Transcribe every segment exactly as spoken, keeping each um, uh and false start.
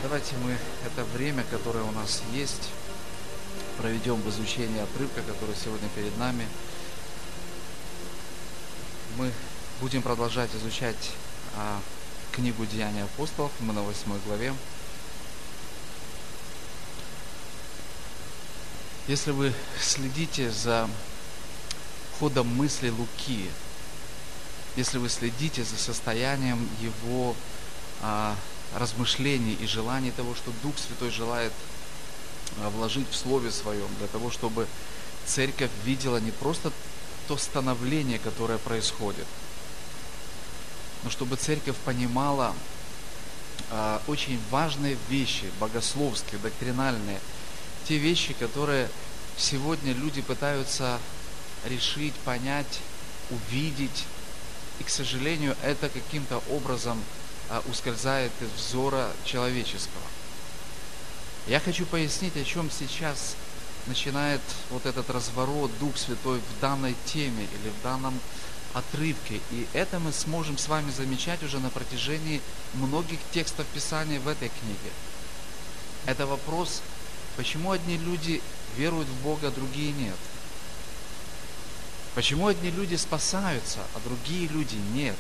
Давайте мы это время, которое у нас есть, проведем в изучении отрывка, который сегодня перед нами. Мы будем продолжать изучать а, книгу «Деяния апостолов». Мы на восьмой главе. Если вы следите за ходом мысли Луки, если вы следите за состоянием его а, размышлений и желаний того, что Дух Святой желает а, вложить в Слове Своем, для того, чтобы церковь видела не просто то становление, которое происходит, но чтобы церковь понимала а, очень важные вещи, богословские, доктринальные, те вещи, которые сегодня люди пытаются решить, понять, увидеть, и, к сожалению, это каким-то образом а, ускользает из взора человеческого. Я хочу пояснить, о чем сейчас начинает вот этот разворот Дух Святой в данной теме или в данном отрывке. И это мы сможем с вами замечать уже на протяжении многих текстов Писания в этой книге. Это вопрос, почему одни люди веруют в Бога, а другие нет? Почему одни люди спасаются, а другие люди нет?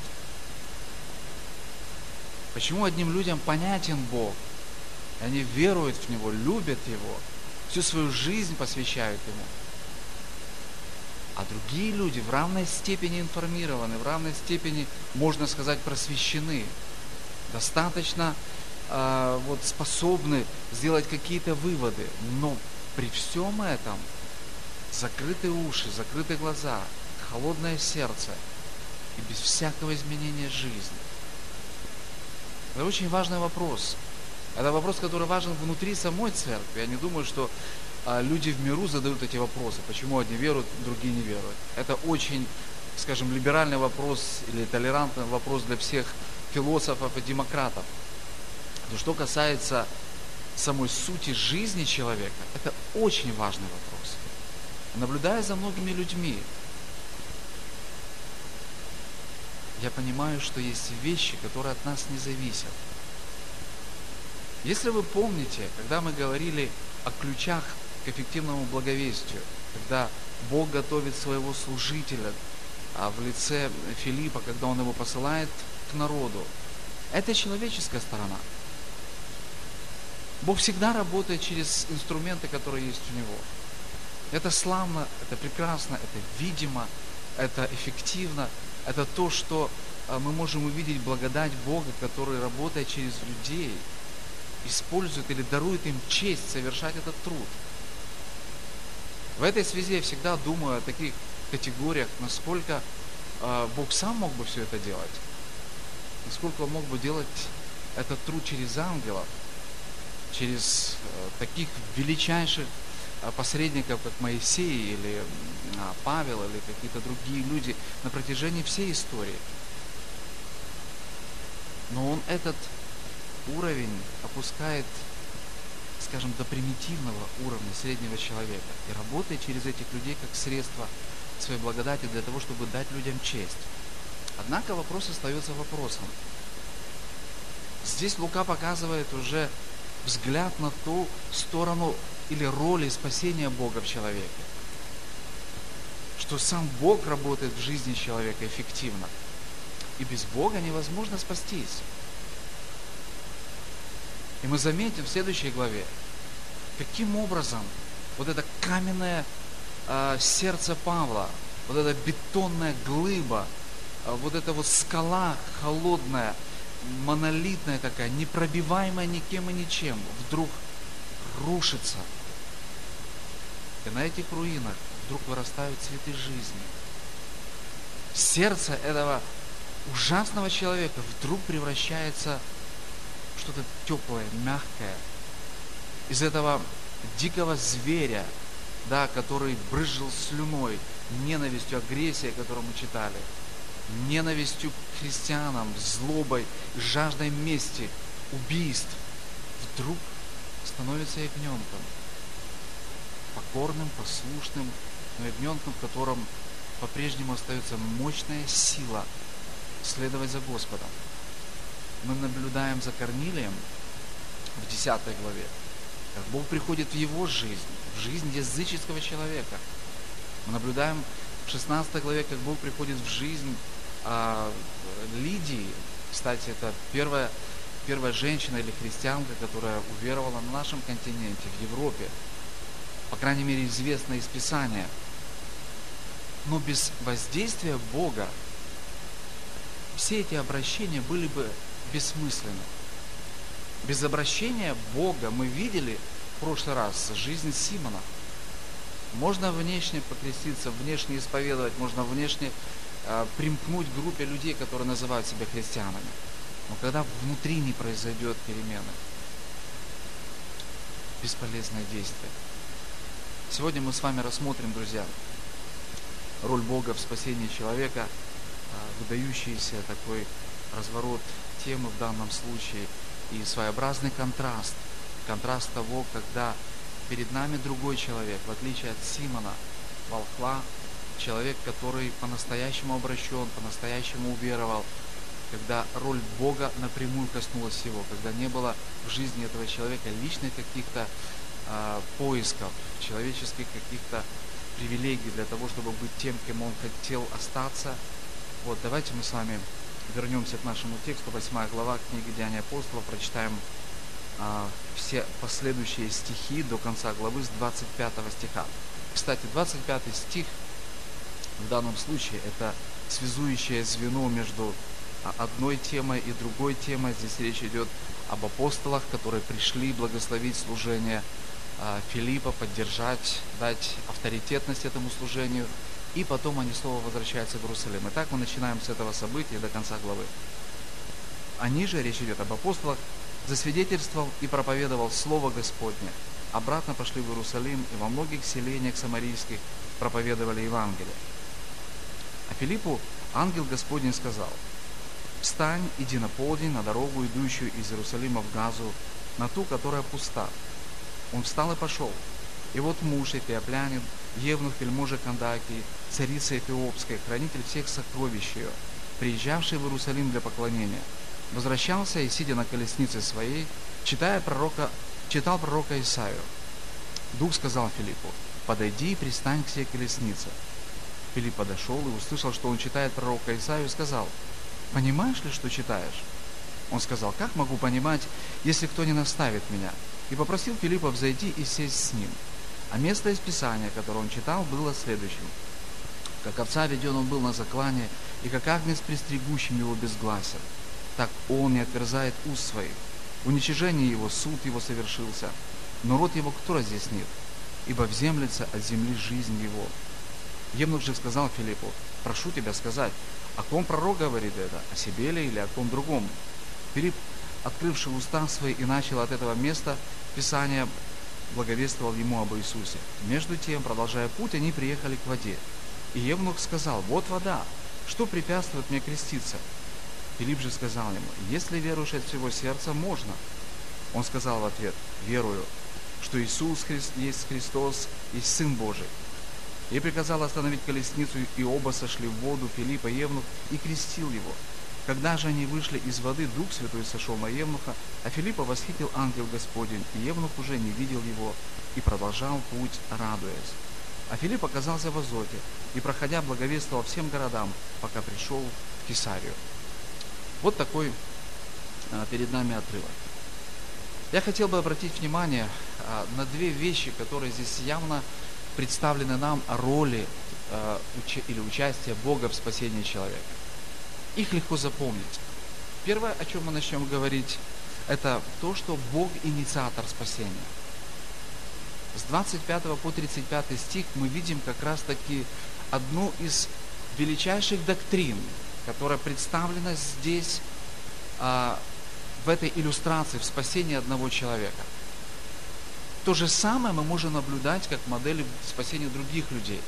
Почему одним людям понятен Бог, и они веруют в Него, любят Его, всю свою жизнь посвящают Ему, а другие люди в равной степени информированы, в равной степени, можно сказать, просвещены, достаточно э, вот, способны сделать какие-то выводы, но при всем этом закрытые уши, закрытые глаза, холодное сердце и без всякого изменения жизни. Это очень важный вопрос. Это вопрос, который важен внутри самой церкви. Я не думаю, что а, люди в миру задают эти вопросы, почему одни веруют, другие не веруют. Это очень, скажем, либеральный вопрос или толерантный вопрос для всех философов и демократов. Но что касается самой сути жизни человека, это очень важный вопрос. Наблюдая за многими людьми, я понимаю, что есть вещи, которые от нас не зависят. Если вы помните, когда мы говорили о ключах к эффективному благовестию, когда Бог готовит своего служителя а в лице Филиппа, когда Он его посылает к народу, это человеческая сторона. Бог всегда работает через инструменты, которые есть у Него. Это славно, это прекрасно, это видимо, это эффективно. Это то, что мы можем увидеть благодать Бога, который, работая через людей, использует или дарует им честь совершать этот труд. В этой связи я всегда думаю о таких категориях, насколько Бог сам мог бы все это делать, насколько Он мог бы делать этот труд через ангелов, через таких величайших посредников, как Моисей или Павел, или какие-то другие люди на протяжении всей истории. Но Он этот уровень опускает, скажем, до примитивного уровня среднего человека и работает через этих людей как средство своей благодати для того, чтобы дать людям честь. Однако вопрос остается вопросом. Здесь Лука показывает уже взгляд на ту сторону или роли спасения Бога в человеке. Что сам Бог работает в жизни человека эффективно. И без Бога невозможно спастись. И мы заметим в следующей главе, каким образом вот это каменное э, сердце Павла, вот эта бетонная глыба, э, вот эта вот скала холодная, монолитная такая, непробиваемая никем и ничем, вдруг рушится. И на этих руинах вдруг вырастают цветы жизни. Сердце этого ужасного человека вдруг превращается в что-то теплое, мягкое. Из этого дикого зверя, да, который брызжил слюной, ненавистью, агрессией, которую мы читали, ненавистью к христианам, злобой, жаждой мести, убийств, вдруг становится ягненком. Покорным, послушным, но ягненком, в котором по-прежнему остается мощная сила следовать за Господом. Мы наблюдаем за Корнилием в десятой главе, как Бог приходит в его жизнь, в жизнь языческого человека. Мы наблюдаем в шестнадцатой главе, как Бог приходит в жизнь а, Лидии. Кстати, это первая, первая женщина или христианка, которая уверовала на нашем континенте, в Европе. По крайней мере, известно из Писания. Но без воздействия Бога все эти обращения были бы бессмысленны. Без обращения Бога мы видели в прошлый раз жизнь Симона. Можно внешне покреститься, внешне исповедовать, можно внешне э, примкнуть к группе людей, которые называют себя христианами. Но когда внутри не произойдет перемены, бесполезное действие. Сегодня мы с вами рассмотрим, друзья, роль Бога в спасении человека, выдающийся такой разворот темы в данном случае и своеобразный контраст. Контраст того, когда перед нами другой человек, в отличие от Симона, волхва, человек, который по-настоящему обращен, по-настоящему уверовал, когда роль Бога напрямую коснулась его, когда не было в жизни этого человека личных каких-то э, поисков, человеческих каких-то привилегий для того, чтобы быть тем, кем он хотел остаться. Вот, давайте мы с вами вернемся к нашему тексту, восьмая глава книги Деяний апостолов, прочитаем а, все последующие стихи до конца главы с двадцать пятого стиха. Кстати, двадцать пятый стих в данном случае это связующее звено между одной темой и другой темой. Здесь речь идет об апостолах, которые пришли благословить служение Филиппа, поддержать, дать авторитетность этому служению, и потом они снова возвращаются в Иерусалим. Итак, мы начинаем с этого события до конца главы. Они же, речь идет об апостолах, засвидетельствовал и проповедовал Слово Господне. Обратно пошли в Иерусалим, и во многих селениях самарийских проповедовали Евангелие. А Филиппу ангел Господень сказал: «Встань, иди на полдень на дорогу, идущую из Иерусалима в Газу, на ту, которая пуста». Он встал и пошел. И вот муж эфиоплянин, евнух вельможа Кандакии, царица Эфиопская, хранитель всех сокровищ ее, приезжавший в Иерусалим для поклонения, возвращался и, сидя на колеснице своей, читая пророка, читал пророка Исаию. Дух сказал Филиппу: «Подойди и пристань к сей колеснице». Филипп подошел и услышал, что он читает пророка Исаию, и сказал: «Понимаешь ли, что читаешь?» Он сказал: «Как могу понимать, если кто не наставит меня?» И попросил Филиппа взойти и сесть с ним. А место из Писания, которое он читал, было следующим: «Как овца веден он был на заклане, и как агнец пристригущим его безгласен, так он не отверзает уст своих. В уничижении его суд его совершился, но род его кто разъяснит? Ибо вземлется от земли жизнь его». Евнух же сказал Филиппу: «Прошу тебя сказать, о ком пророк говорит это, о себе ли или о ком другом?» Филипп, открывший уста свои, и начал от этого места Писания, благовествовал ему об Иисусе. Между тем, продолжая путь, они приехали к воде. И Евнух сказал: «Вот вода, что препятствует мне креститься?» Филипп же сказал ему: «Если веруешь от всего сердца, можно». Он сказал в ответ: «Верую, что Иисус Христ есть Христос, есть Сын Божий». И приказал остановить колесницу, и оба сошли в воду, Филипп и Евнух, и крестил его. Когда же они вышли из воды, Дух Святой сошел на Евнуха, а Филиппа восхитил ангел Господень, и Евнух уже не видел его, и продолжал путь, радуясь. А Филипп оказался в Азоте, и, проходя, благовествовал всем городам, пока пришел в Кесарию. Вот такой а, перед нами отрывок. Я хотел бы обратить внимание а, на две вещи, которые здесь явно представлены нам о роли а, уч- или участия Бога в спасении человека. Их легко запомнить. Первое, о чем мы начнем говорить, это то, что Бог инициатор спасения. С двадцать пятого по тридцать пятый стих мы видим как раз-таки одну из величайших доктрин, которая представлена здесь, а, в этой иллюстрации, в спасении одного человека. То же самое мы можем наблюдать как модель спасения других людей.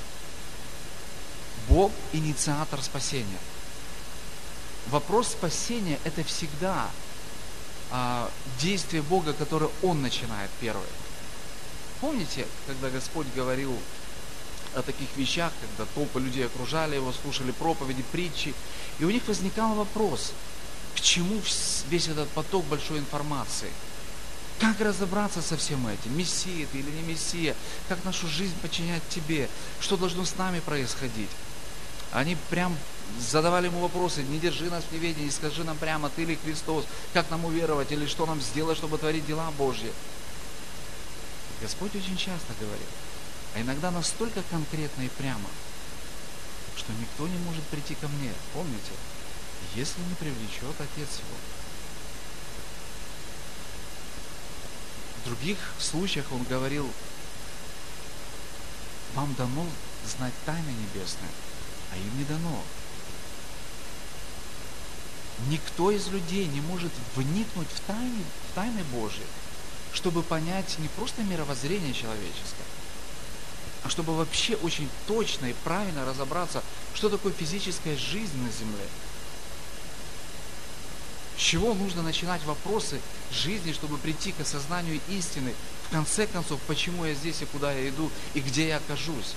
Бог инициатор спасения. Вопрос спасения – это всегда а, действие Бога, которое Он начинает первое. Помните, когда Господь говорил о таких вещах, когда толпы людей окружали Его, слушали проповеди, притчи, и у них возникал вопрос, к чему весь этот поток большой информации? Как разобраться со всем этим? Мессия ты или не Мессия? Как нашу жизнь подчинять тебе? Что должно с нами происходить? Они прям задавали ему вопросы: не держи нас в неведении, скажи нам прямо, ты ли Христос, как нам уверовать, или что нам сделать, чтобы творить дела Божьи. Господь очень часто говорит, а иногда настолько конкретно и прямо, что никто не может прийти ко мне, помните, если не привлечет Отец его. В других случаях он говорил: вам дано знать тайны небесные, а им не дано. Никто из людей не может вникнуть в тайны, в тайны Божьи, чтобы понять не просто мировоззрение человеческое, а чтобы вообще очень точно и правильно разобраться, что такое физическая жизнь на земле. С чего нужно начинать вопросы жизни, чтобы прийти к осознанию истины, в конце концов, почему я здесь и куда я иду, и где я окажусь.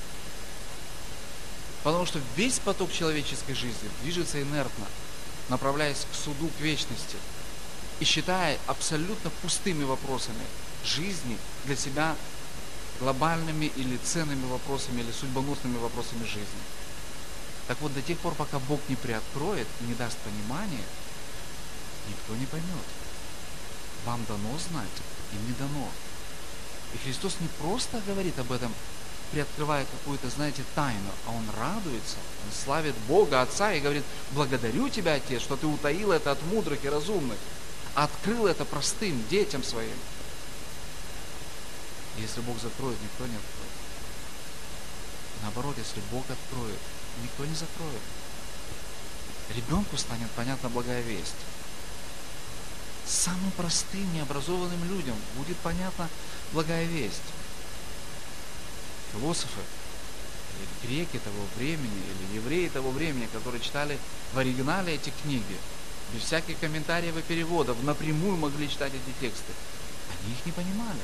Потому что весь поток человеческой жизни движется инертно, направляясь к суду, к вечности, и считая абсолютно пустыми вопросами жизни для себя глобальными или ценными вопросами, или судьбоносными вопросами жизни. Так вот, до тех пор, пока Бог не приоткроет и не даст понимания, никто не поймет. Вам дано знать, им не дано. И Христос не просто говорит об этом, приоткрывая какую-то, знаете, тайну, а Он радуется, Он славит Бога, Отца, и говорит: благодарю Тебя, Отец, что Ты утаил это от мудрых и разумных, а открыл это простым детям Своим. И если Бог закроет, никто не откроет. Наоборот, если Бог откроет, никто не закроет. Ребенку станет понятна благая весть. Самым простым, необразованным людям будет понятна благая весть. Философы, или греки того времени, или евреи того времени, которые читали в оригинале эти книги, без всяких комментариев и переводов, напрямую могли читать эти тексты. Они их не понимали.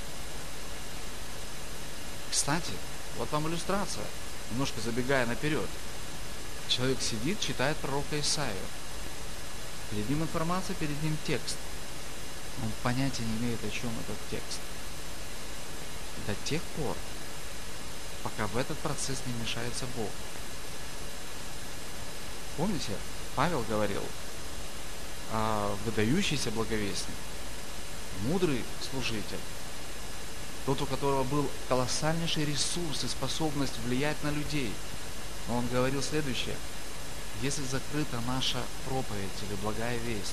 Кстати, вот вам иллюстрация, немножко забегая наперед. Человек сидит, читает пророка Исаию. Перед ним информация, перед ним текст. Он понятия не имеет, о чем этот текст. До тех пор, пока в этот процесс не вмешается Бог. Помните, Павел говорил, а, выдающийся благовестник, мудрый служитель, тот, у которого был колоссальнейший ресурс и способность влиять на людей. Но он говорил следующее: если закрыта наша проповедь или благая весть,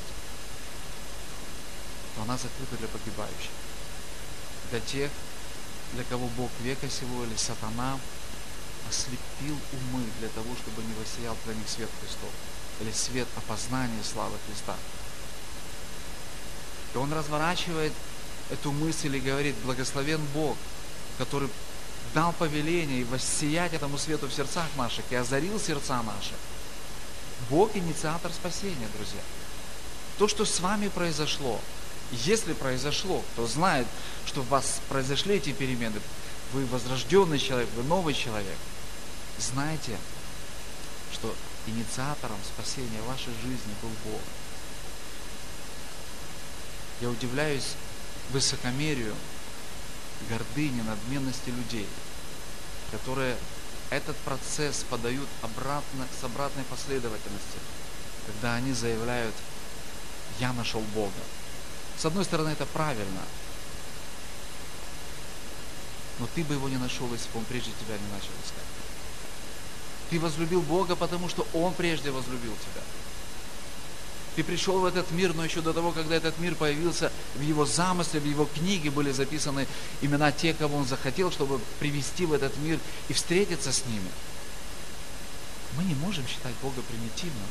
то она закрыта для погибающих, для тех, для кого Бог века сего или сатана ослепил умы для того, чтобы не воссиял для них свет Христов, или свет опознания славы Христа. И он разворачивает эту мысль и говорит: благословен Бог, который дал повеление и воссиять этому свету в сердцах наших и озарил сердца наши. Бог инициатор спасения, друзья. То, что с вами произошло, если произошло, кто знает, что в вас произошли эти перемены, вы возрожденный человек, вы новый человек, знайте, что инициатором спасения вашей жизни был Бог. Я удивляюсь высокомерию, гордыне, надменности людей, которые этот процесс подают обратно, с обратной последовательностью, когда они заявляют: я нашел Бога. С одной стороны, это правильно, но ты бы его не нашел, если бы он прежде тебя не начал искать. Ты возлюбил Бога, потому что Он прежде возлюбил тебя. Ты пришел в этот мир, но еще до того, когда этот мир появился, в Его замысле, в Его книге были записаны имена тех, кого Он захотел, чтобы привести в этот мир и встретиться с ними. Мы не можем считать Бога примитивным.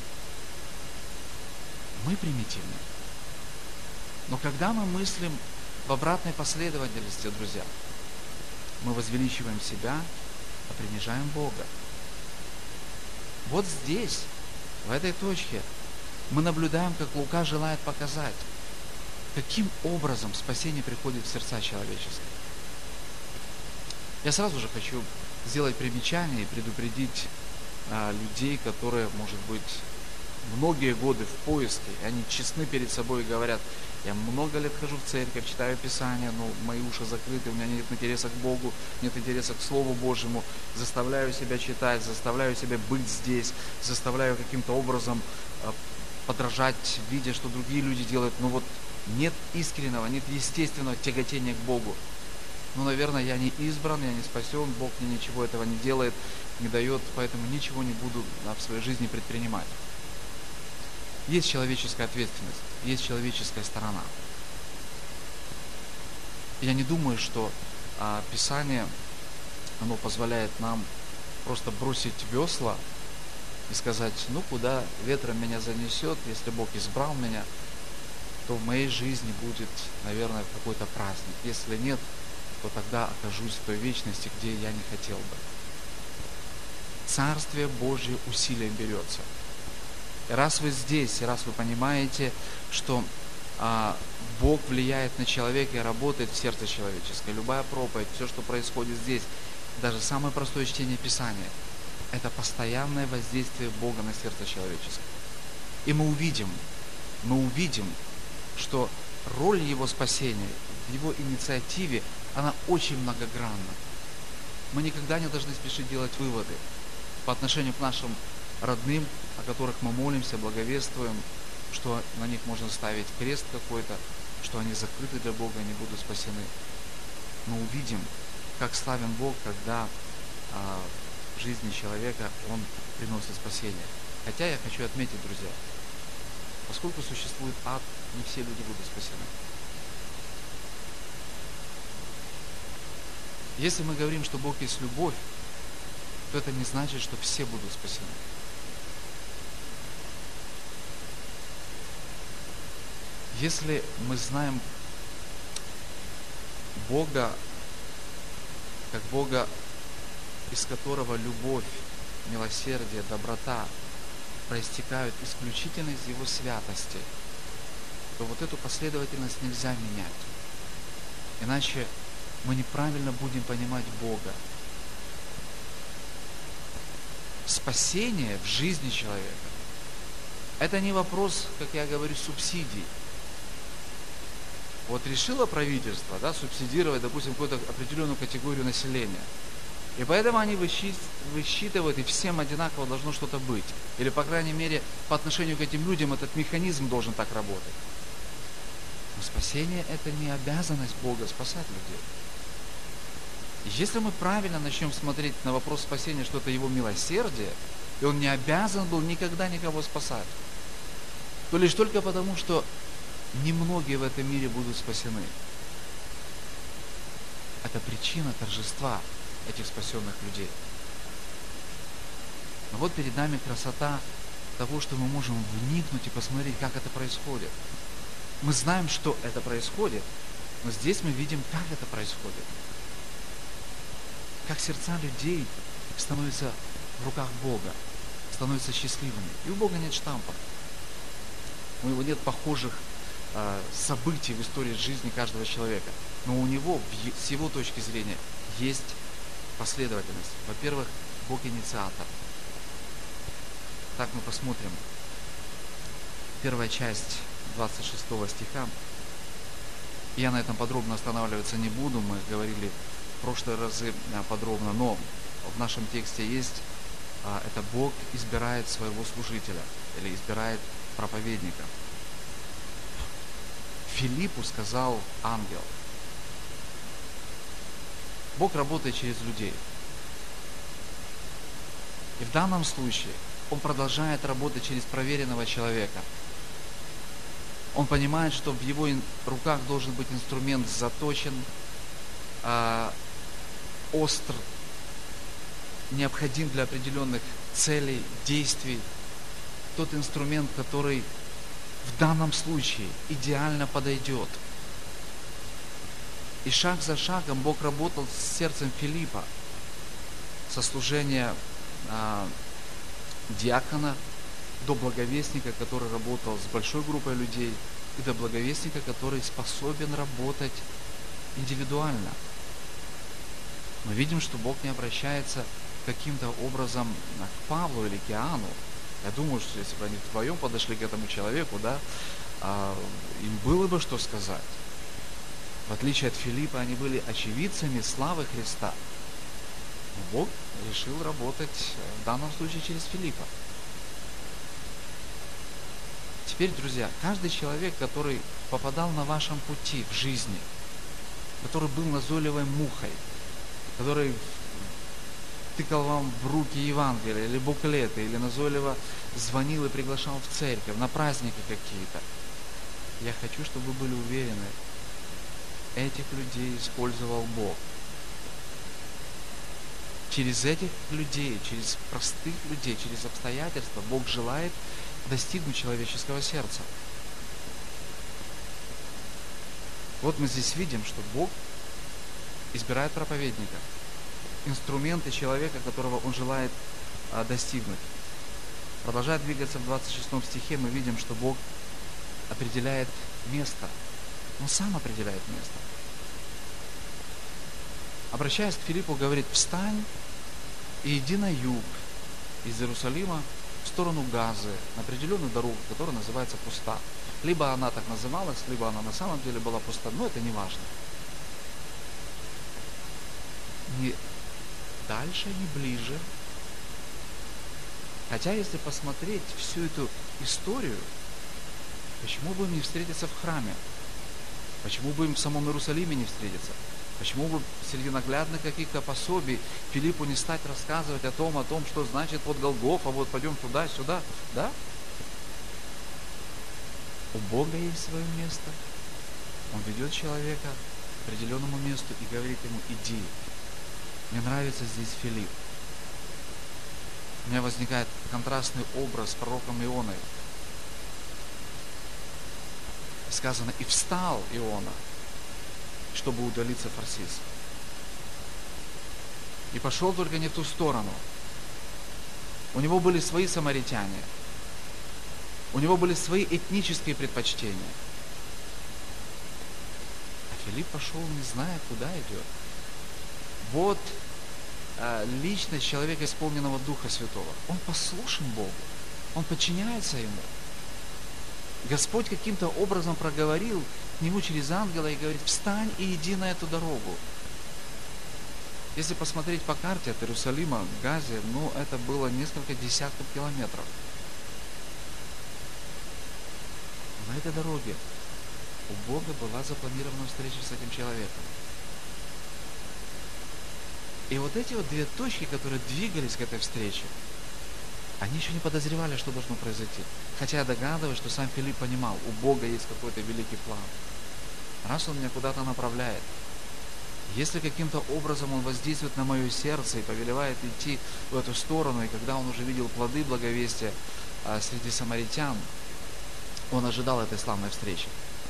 Мы примитивны. Но когда мы мыслим в обратной последовательности, друзья, мы возвеличиваем себя, а принижаем Бога. Вот здесь, в этой точке, мы наблюдаем, как Лука желает показать, каким образом спасение приходит в сердца человеческие. Я сразу же хочу сделать примечание и предупредить а, людей, которые, может быть, многие годы в поиске, и они честны перед собой и говорят: я много лет хожу в церковь, читаю Писание, но мои уши закрыты, у меня нет интереса к Богу, нет интереса к Слову Божьему, заставляю себя читать, заставляю себя быть здесь, заставляю каким-то образом э, подражать, видя, что другие люди делают, но вот нет искреннего, нет естественного тяготения к Богу. Ну, наверное, я не избран, я не спасен, Бог мне ничего этого не делает, не дает, поэтому ничего не буду в своей жизни предпринимать. Есть человеческая ответственность, есть человеческая сторона. Я не думаю, что а, Писание, оно позволяет нам просто бросить весла и сказать: ну, куда ветром меня занесет, если Бог избрал меня, то в моей жизни будет, наверное, какой-то праздник. Если нет, то тогда окажусь в той вечности, где я не хотел бы. Царствие Божье усилием берется. И раз вы здесь, и раз вы понимаете, что а, Бог влияет на человека и работает в сердце человеческое, любая проповедь, все, что происходит здесь, даже самое простое чтение Писания, это постоянное воздействие Бога на сердце человеческое. И мы увидим, мы увидим, что роль Его спасения, в Его инициативе, она очень многогранна. Мы никогда не должны спешить делать выводы по отношению к нашим родным, о которых мы молимся, благовествуем, что на них можно ставить крест какой-то, что они закрыты для Бога, они будут спасены. Мы увидим, как славен Бог, когда а, в жизни человека Он приносит спасение. Хотя я хочу отметить, друзья, поскольку существует ад, не все люди будут спасены. Если мы говорим, что Бог есть любовь, то это не значит, что все будут спасены. Если мы знаем Бога, как Бога, из которого любовь, милосердие, доброта проистекают исключительно из Его святости, то вот эту последовательность нельзя менять. Иначе мы неправильно будем понимать Бога. Спасение в жизни человека – это не вопрос, как я говорю, субсидий. Вот решило правительство, да, субсидировать, допустим, какую-то определенную категорию населения. И поэтому они высчитывают, и всем одинаково должно что-то быть. Или, по крайней мере, по отношению к этим людям этот механизм должен так работать. Но спасение – это не обязанность Бога спасать людей. И если мы правильно начнем смотреть на вопрос спасения, что это Его милосердие, и Он не обязан был никогда никого спасать, то лишь только потому, что немногие в этом мире будут спасены. Это причина торжества этих спасенных людей. Но вот перед нами красота того, что мы можем вникнуть и посмотреть, как это происходит. Мы знаем, что это происходит, но здесь мы видим, как это происходит. Как сердца людей становятся в руках Бога, становятся счастливыми. И у Бога нет штампов. У Него нет похожих э, событий в истории жизни каждого человека. Но у Него, в, с Его точки зрения, есть последовательность. Во-первых, Бог инициатор. Так мы посмотрим. Первая часть двадцать шестого стиха. Я на этом подробно останавливаться не буду. Мы говорили в прошлые разы подробно, но в нашем тексте есть, это Бог избирает своего служителя или избирает проповедника. Филиппу сказал ангел. Бог работает через людей. И в данном случае Он продолжает работать через проверенного человека. Он понимает, что в его руках должен быть инструмент заточен, э, остр, необходим для определенных целей, действий. Тот инструмент, который в данном случае идеально подойдет. И шаг за шагом Бог работал с сердцем Филиппа, со служения э, диакона до благовестника, который работал с большой группой людей, и до благовестника, который способен работать индивидуально. Мы видим, что Бог не обращается каким-то образом к Павлу или к Иоанну, Я думаю, что если бы они вдвоем подошли к этому человеку, да, а, им было бы что сказать. В отличие от Филиппа, они были очевидцами славы Христа. Но Бог решил работать в данном случае через Филиппа. Теперь, друзья, каждый человек, который попадал на вашем пути в жизни, который был назойливой мухой, который тыкал вам в руки Евангелия или буклеты, или назойливо звонил и приглашал в церковь, на праздники какие-то. Я хочу, чтобы вы были уверены, этих людей использовал Бог. Через этих людей, через простых людей, через обстоятельства Бог желает достигнуть человеческого сердца. Вот мы здесь видим, что Бог избирает проповедника, инструменты человека, которого Он желает а, достигнуть. Продолжая двигаться в двадцать шестом стихе, мы видим, что Бог определяет место. Он сам определяет место. Обращаясь к Филиппу, говорит: встань и иди на юг из Иерусалима в сторону Газы, на определенную дорогу, которая называется Пуста. Либо она так называлась, либо она на самом деле была пуста, но это не важно. Ни дальше, ни ближе. Хотя, если посмотреть всю эту историю, почему бы им не встретиться в храме? Почему бы им в самом Иерусалиме не встретиться? Почему бы среди наглядных каких-то пособий Филиппу не стать рассказывать о том, о том, что значит вот Голгофа, вот пойдем туда, сюда, да? У Бога есть свое место. Он ведет человека к определенному месту и говорит ему: иди. Мне нравится здесь Филипп. У меня возникает контрастный образ с пророком Ионой. Сказано: и встал Иона, чтобы удалиться в Тарсис. И пошел только не в ту сторону. У него были свои самаритяне. У него были свои этнические предпочтения. А Филипп пошел, не зная, куда идет. Вот а, личность человека, исполненного Духа Святого. Он послушен Богу. Он подчиняется Ему. Господь каким-то образом проговорил к нему через ангела и говорит: встань и иди на эту дорогу. Если посмотреть по карте от Иерусалима к Газе, ну, это было несколько десятков километров. На этой дороге у Бога была запланирована встреча с этим человеком. И вот эти вот две точки, которые двигались к этой встрече, они еще не подозревали, что должно произойти. Хотя я догадываюсь, что сам Филипп понимал, у Бога есть какой-то великий план. Раз Он меня куда-то направляет, если каким-то образом Он воздействует на мое сердце и повелевает идти в эту сторону, и когда Он уже видел плоды благовестия а, среди самаритян, Он ожидал этой славной встречи.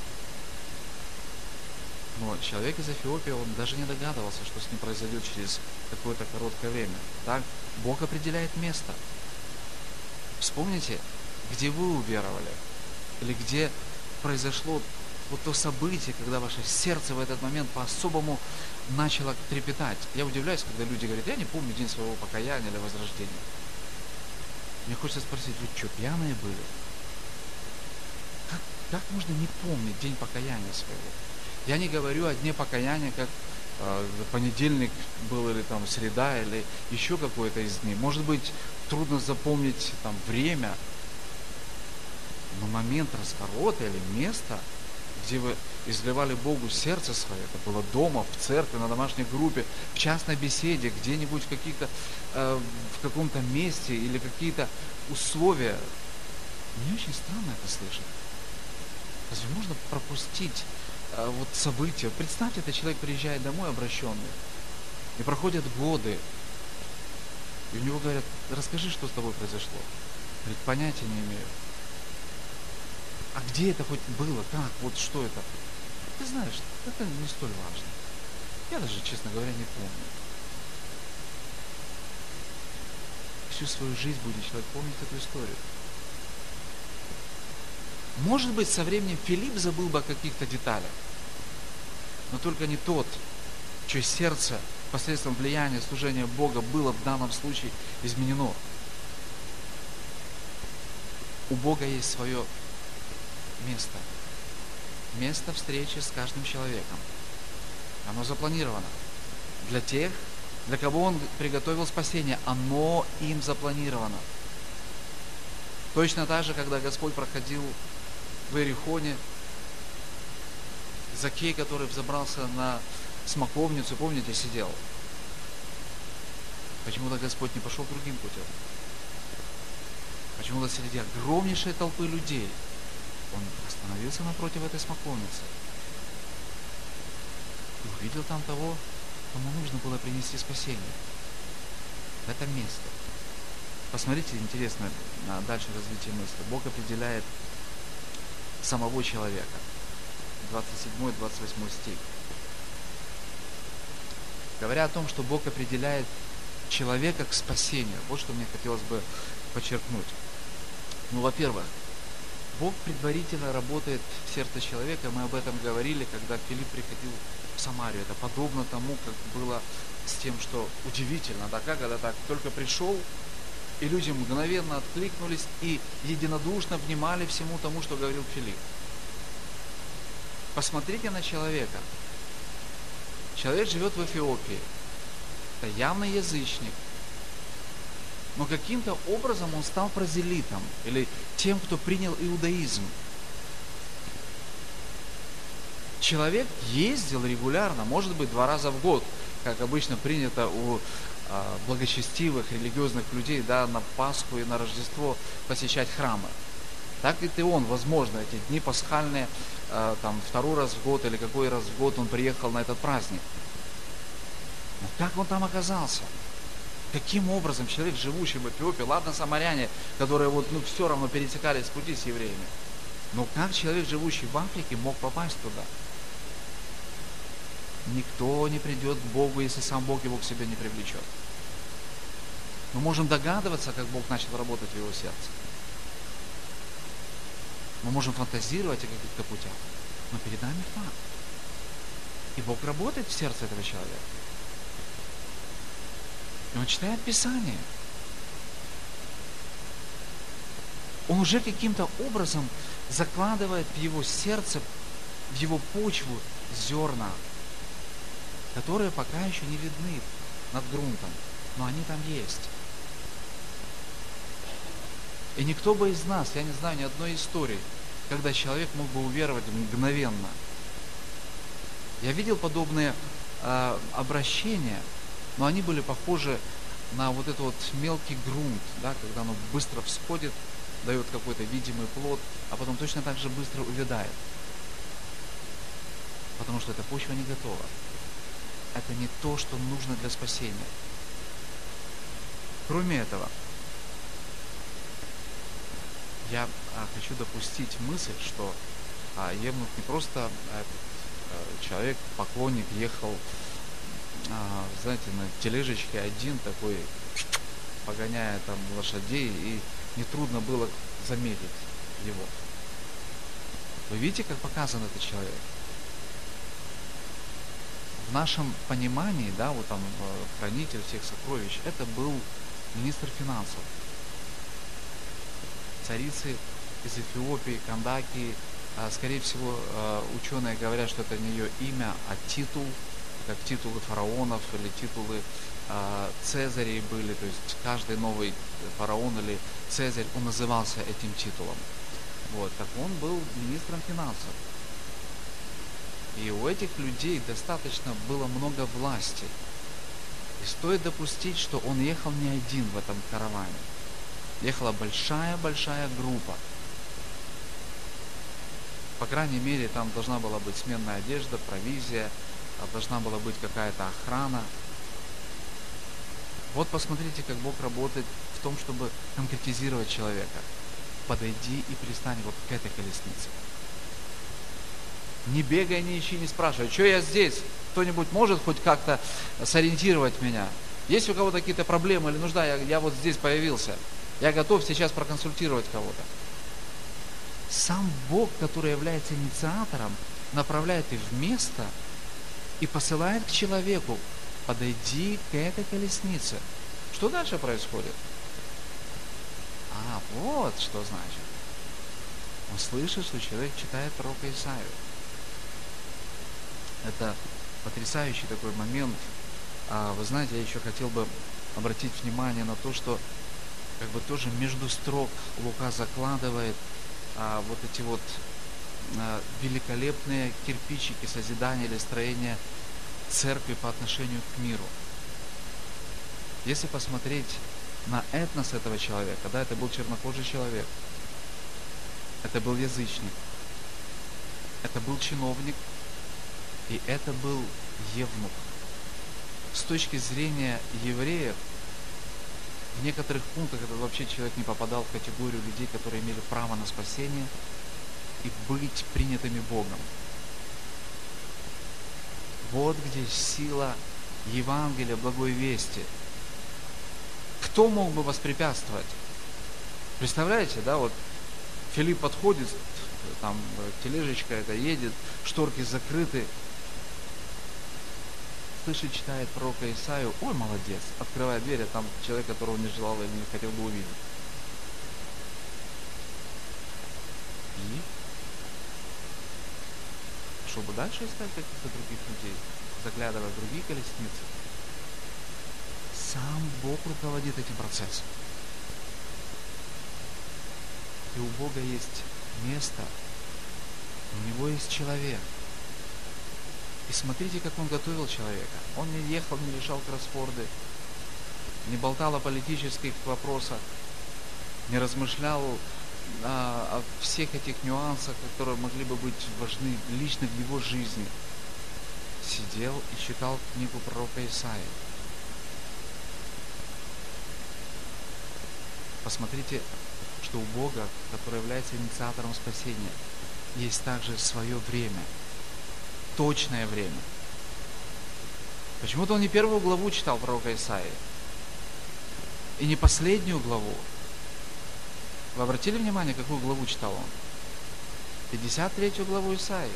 Но человек из Эфиопии, он даже не догадывался, что с ним произойдет через какое-то короткое время. Так, Бог определяет место. Вспомните, где вы уверовали, или где произошло вот то событие, когда ваше сердце в этот момент по-особому начало трепетать. Я удивляюсь, когда люди говорят: я не помню день своего покаяния или возрождения. Мне хочется спросить: вы что, пьяные были? Как, как можно не помнить день покаяния своего? Я не говорю о дне покаяния, как э, понедельник был, или там среда, или еще какой-то из дней. Может быть, трудно запомнить там время, но момент раскорота или место, где вы изливали Богу сердце свое, это было дома, в церкви, на домашней группе, в частной беседе, где-нибудь в каких-то, э, в каком-то месте, или какие-то условия. Мне очень странно это слышать. Разве можно пропустить э, вот события? Представьте, этот человек приезжает домой обращенный, и проходят годы, и у него говорят: расскажи, что с тобой произошло. Говорит: понятия не имею. А где это хоть было? Как? Вот что это? Ты знаешь, это не столь важно. Я даже, честно говоря, не помню. Всю свою жизнь будет человек помнить эту историю. Может быть, со временем Филипп забыл бы о каких-то деталях, но только не тот, чье сердце посредством влияния служения Бога было в данном случае изменено. У Бога есть свое место. Место встречи с каждым человеком. Оно запланировано. Для тех, для кого Он приготовил спасение, оно им запланировано. Точно так же, когда Господь проходил в Иерихоне, Закей, который взобрался на смоковницу, помните, сидел. Почему-то Господь не пошел другим путем. Почему-то среди огромнейшей толпы людей Он остановился напротив этой смоковницы и увидел там того, кому нужно было принести спасение. В этом месте. Посмотрите, интересно, на дальше развитие мысли. Бог определяет самого человека. двадцать седьмой двадцать восьмой стих. Говоря о том, что Бог определяет человека к спасению, вот что мне хотелось бы подчеркнуть. Ну, во-первых, Бог предварительно работает в сердце человека. Мы об этом говорили, когда Филипп приходил в Самарию. Это подобно тому, как было с тем, что удивительно, да, как когда так только пришел, и люди мгновенно откликнулись и единодушно внимали всему тому, что говорил Филипп. Посмотрите на человека. Человек живет в Эфиопии. Это явно язычник. Но каким-то образом он стал прозелитом, или тем, кто принял иудаизм. Человек ездил регулярно, может быть, два раза в год, как обычно принято у а, благочестивых религиозных людей, да, на Пасху и на Рождество посещать храмы. Так и он, возможно, эти дни пасхальные, а, там, второй раз в год или какой раз в год он приехал на этот праздник. Но как он там оказался? Каким образом человек, живущий в Эфиопии, ладно, самаряне, которые вот, ну, все равно пересекались с пути с евреями, но как человек, живущий в Африке, мог попасть туда? Никто не придет к Богу, если сам Бог его к себе не привлечет. Мы можем догадываться, как Бог начал работать в его сердце. Мы можем фантазировать о каких-то путях, но перед нами факт. И Бог работает в сердце этого человека. И он читает Писание. Он уже каким-то образом закладывает в его сердце, в его почву зерна, которые пока еще не видны над грунтом, но они там есть. И никто бы из нас, я не знаю ни одной истории, когда человек мог бы уверовать мгновенно. Я видел подобные э, обращения, но они были похожи на вот этот вот мелкий грунт, да, когда оно быстро всходит, дает какой-то видимый плод, а потом точно так же быстро увядает. Потому что эта почва не готова. Это не то, что нужно для спасения. Кроме этого, я а, хочу допустить мысль, что а, Евнух не просто а, этот, а, человек, поклонник, ехал, а, знаете, на тележечке один такой, погоняя там лошадей, и нетрудно было заметить его. Вы видите, как показан этот человек? В нашем понимании, да, вот там хранитель всех сокровищ, это был министр финансов. Царицы из Эфиопии, Кандакии, скорее всего, ученые говорят, что это не ее имя, а титул, как титулы фараонов или титулы Цезарей были, то есть каждый новый фараон или Цезарь, он назывался этим титулом. Вот, так он был министром финансов. И у этих людей достаточно было много власти. И стоит допустить, что он ехал не один в этом караване. Ехала большая-большая группа. По крайней мере, там должна была быть сменная одежда, провизия, должна была быть какая-то охрана. Вот посмотрите, как Бог работает в том, чтобы конкретизировать человека. Подойди и пристань вот к этой колеснице. Не бегай, не ищи, не спрашивай, что я здесь? Кто-нибудь может хоть как-то сориентировать меня? Есть у кого-то какие-то проблемы или нужда? Я, я вот здесь появился. Я готов сейчас проконсультировать кого-то. Сам Бог, который является инициатором, направляет их в место и посылает к человеку: подойди к этой колеснице. Что дальше происходит? А, вот что значит. Он слышит, что человек читает пророка Исаию. Это потрясающий такой момент. А вы знаете, я еще хотел бы обратить внимание на то, что как бы тоже между строк Лука закладывает а, вот эти вот а, великолепные кирпичики созидания или строения церкви по отношению к миру. Если посмотреть на этнос этого человека, да, это был чернокожий человек, это был язычник, это был чиновник, и это был евнух. С точки зрения евреев, в некоторых пунктах этот вообще человек не попадал в категорию людей, которые имели право на спасение и быть принятыми Богом. Вот где сила Евангелия, благой вести. Кто мог бы воспрепятствовать? Представляете, да, вот Филипп подходит, там тележечка это едет, шторки закрыты, слышит, читает пророка Исаию, ой, молодец, открывает дверь, а там человек, которого не желал или не хотел бы увидеть. И пошел бы дальше искать каких-то других людей, заглядывая в другие колесницы. Сам Бог руководит этим процессом. И у Бога есть место, у Него есть человек. И смотрите, как Он готовил человека. Он не ехал, не решал кроссворды, не болтал о политических вопросах, не размышлял а, о всех этих нюансах, которые могли бы быть важны лично в его жизни. Сидел и читал книгу пророка Исаии. Посмотрите, что у Бога, который является инициатором спасения, есть также свое время, точное время. Почему-то он не первую главу читал пророка Исаии, и не последнюю главу. Вы обратили внимание, какую главу читал он? пятьдесят третью главу Исаии.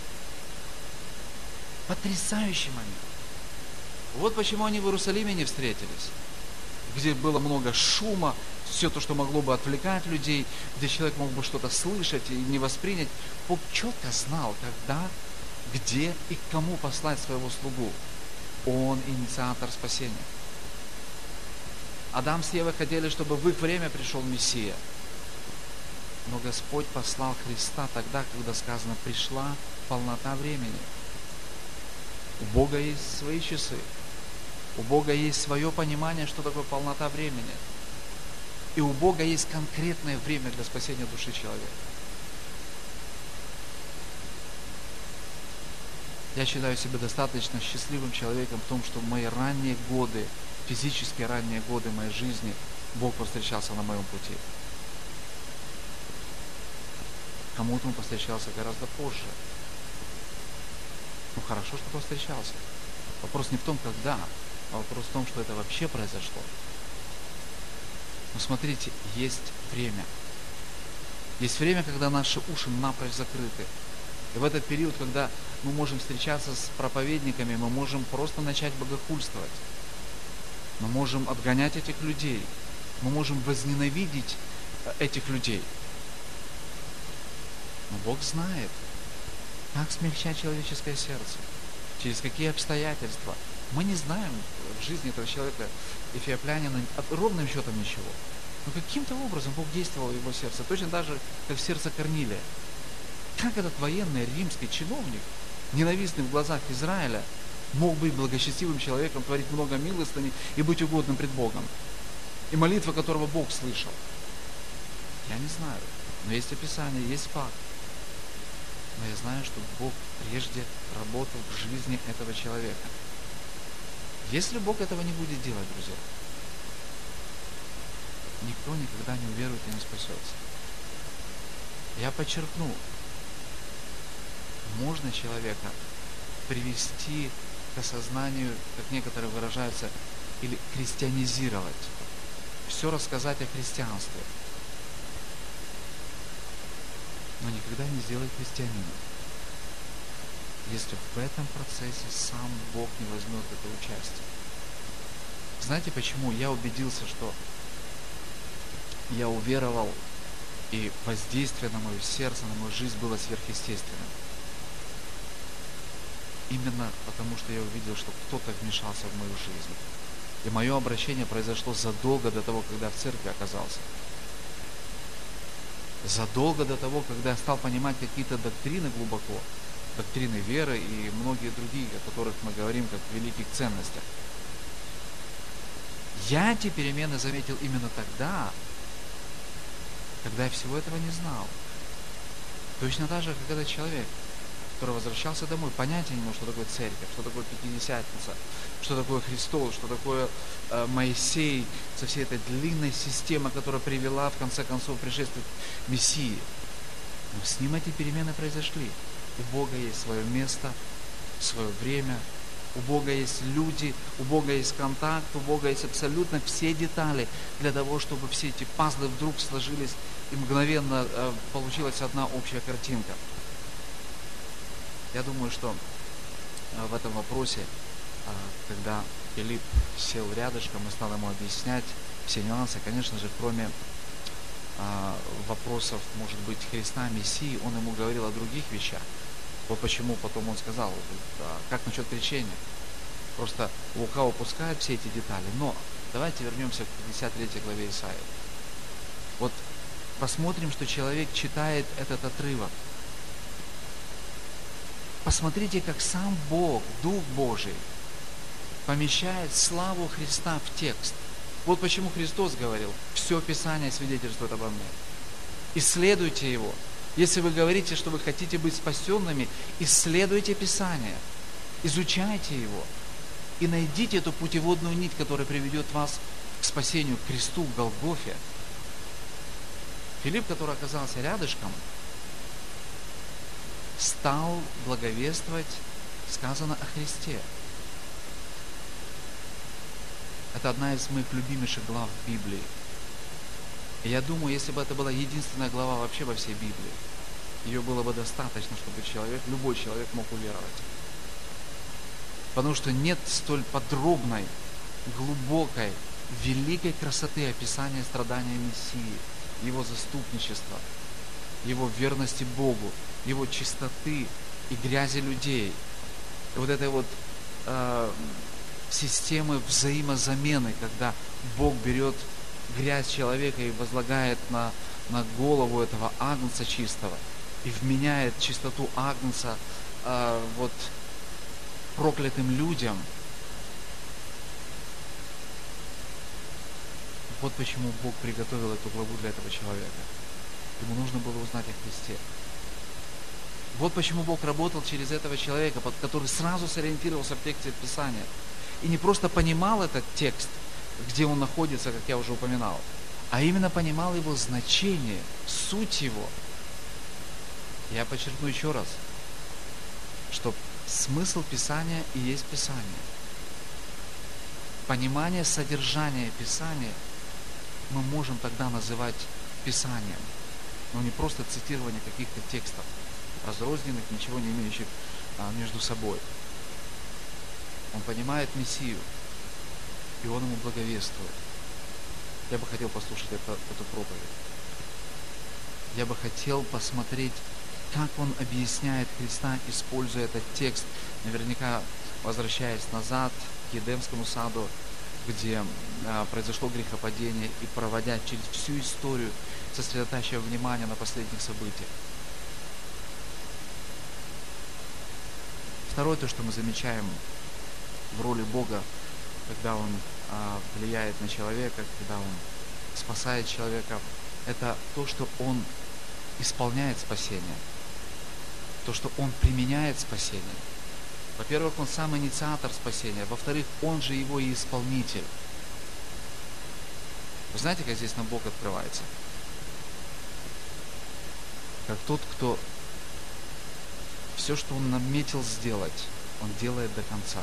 Потрясающий момент. Вот почему они в Иерусалиме не встретились, где было много шума, все то, что могло бы отвлекать людей, где человек мог бы что-то слышать и не воспринять. Бог четко знал, когда, где и к кому послать своего слугу. Он инициатор спасения. Адам с Евой хотели, чтобы в их время пришел Мессия. Но Господь послал Христа тогда, когда сказано, пришла полнота времени. У Бога есть свои часы. У Бога есть свое понимание, что такое полнота времени. И у Бога есть конкретное время для спасения души человека. Я считаю себя достаточно счастливым человеком в том, что в мои ранние годы, физически ранние годы моей жизни, Бог повстречался на моем пути. Кому-то Он повстречался гораздо позже. Ну хорошо, что повстречался. Вопрос не в том, когда, а вопрос в том, что это вообще произошло. Но смотрите, есть время. Есть время, когда наши уши напрочь закрыты. И в этот период, когда мы можем встречаться с проповедниками, мы можем просто начать богохульствовать. Мы можем отгонять этих людей. Мы можем возненавидеть этих людей. Но Бог знает, как смягчать человеческое сердце, через какие обстоятельства. Мы не знаем в жизни этого человека, эфиоплянина, ровным счетом ничего. Но каким-то образом Бог действовал в его сердце, точно так же, как в сердце Корнилия. Как этот военный римский чиновник, ненавистный в глазах Израиля, мог быть благочестивым человеком, творить много милостыни и быть угодным пред Богом? И молитва которого Бог слышал? Я не знаю, но есть описание, есть факт. Но я знаю, что Бог прежде работал в жизни этого человека. Если Бог этого не будет делать, друзья, никто никогда не уверует и не спасется. Я подчеркну, можно человека привести к осознанию, как некоторые выражаются, или христианизировать, все рассказать о христианстве, но никогда не сделать христианином, если в этом процессе сам Бог не возьмет это участие. Знаете, почему я убедился, что я уверовал И воздействие на мое сердце, на мою жизнь было сверхъестественным. Именно потому, что я увидел, что кто-то вмешался в мою жизнь. И мое обращение произошло задолго до того, когда в церкви оказался. Задолго до того, когда я стал понимать какие-то доктрины глубоко, доктрины веры и многие другие, о которых мы говорим как о великих ценностях. Я эти перемены заметил именно тогда, когда я всего этого не знал. Точно так же, как этот человек, который возвращался домой, понятия не имел, что такое церковь, что такое Пятидесятница, что такое Христос, что такое э, Моисей, со всей этой длинной системой, которая привела, в конце концов, пришествие Мессии. Но с ним эти перемены произошли. У Бога есть свое место, свое время, у Бога есть люди, у Бога есть контакт, у Бога есть абсолютно все детали для того, чтобы все эти пазлы вдруг сложились и мгновенно э, получилась одна общая картинка. Я думаю, что э, в этом вопросе, э, когда Филипп сел рядышком и стал ему объяснять все нюансы, конечно же, кроме э, вопросов, может быть, Христа, Мессии, он ему говорил о других вещах. Вот почему потом он сказал, а как насчет крещения? Просто Лука упускает все эти детали. Но давайте вернемся к пятьдесят третьей главе Исаии. Вот посмотрим, что человек читает этот отрывок. Посмотрите, как сам Бог, Дух Божий, помещает славу Христа в текст. Вот почему Христос говорил, все Писание свидетельствует обо мне. Исследуйте его. Если вы говорите, что вы хотите быть спасенными, исследуйте Писание, изучайте его и найдите эту путеводную нить, которая приведет вас к спасению, к кресту, к Голгофе. Филипп, который оказался рядышком, стал благовествовать, сказано о Христе. Это одна из моих любимейших глав в Библии. И я думаю, если бы это была единственная глава вообще во всей Библии, ее было бы достаточно, чтобы человек, любой человек мог уверовать. Потому что нет столь подробной, глубокой, великой красоты описания страдания Мессии, его заступничества, его верности Богу, его чистоты и грязи людей. И вот этой вот э, системы взаимозамены, когда Бог берет грязь человека и возлагает на, на голову этого агнца чистого и вменяет чистоту агнца э, вот проклятым людям. Вот почему Бог приготовил эту главу для этого человека. Ему нужно было узнать о Христе. Вот почему Бог работал через этого человека, который сразу сориентировался в тексте Писания и не просто понимал этот текст, где он находится, как я уже упоминал, а именно понимал его значение, суть его. Я подчеркну еще раз, что смысл Писания и есть Писание. Понимание содержания Писания мы можем тогда называть Писанием, но не просто цитирование каких-то текстов, разрозненных, ничего не имеющих а, между собой. Он понимает Мессию, и он ему благовествует. Я бы хотел послушать это, эту проповедь. Я бы хотел посмотреть, как он объясняет Христа, используя этот текст, наверняка возвращаясь назад к Едемскому саду, где а, произошло грехопадение, и проводя через всю историю, сосредотачивая внимание на последних событиях. Второе, то, что мы замечаем в роли Бога, когда Он а, влияет на человека, когда Он спасает человека, это то, что Он исполняет спасение, то, что Он применяет спасение. Во-первых, Он сам инициатор спасения, во-вторых, Он же его и исполнитель. Вы знаете, как здесь нам Бог открывается? Как тот, кто все, что Он наметил сделать, Он делает до конца.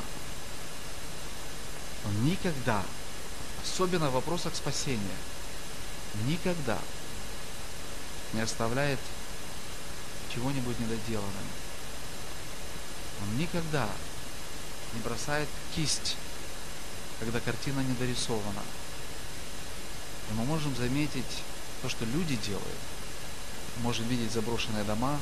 Он никогда, особенно в вопросах спасения, никогда не оставляет чего-нибудь недоделанным. Он никогда не бросает кисть, когда картина недорисована. И мы можем заметить то, что люди делают. можем видеть заброшенные дома,